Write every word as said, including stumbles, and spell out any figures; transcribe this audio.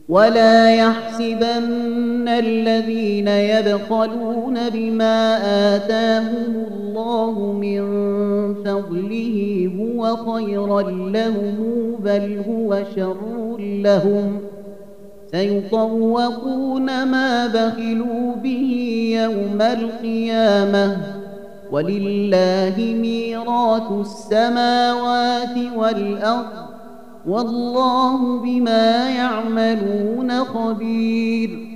ولا يحسبن الذين يبخلون بما آتاهم الله من فضله هو خيرا لهم، بل هو شر لهم، سيطوقون ما بخلوا به يوم القيامة، ولله ميراث السماوات والأرض، والله بما يعملون خبير.